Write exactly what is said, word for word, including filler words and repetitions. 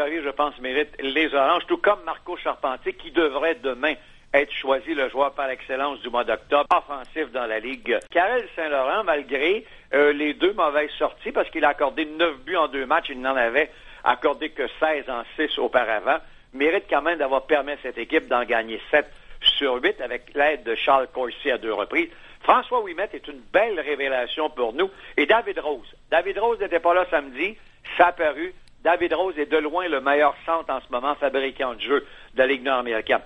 Fleury, je pense, mérite les oranges, tout comme Marco Charpentier, qui devrait demain être choisi le joueur par excellence du mois d'octobre, offensif dans la Ligue. Karel Saint-Laurent, malgré euh, les deux mauvaises sorties, parce qu'il a accordé neuf buts en deux matchs, il n'en avait accordé que seize en six auparavant, mérite quand même d'avoir permis à cette équipe d'en gagner sept sur huit avec l'aide de Charles Corsi à deux reprises. François Ouimet est une belle révélation pour nous. Et David Rose. David Rose n'était pas là samedi, ça a paru. David Rose est de loin le meilleur centre en ce moment fabricant de jeu de la Ligue nord-américaine.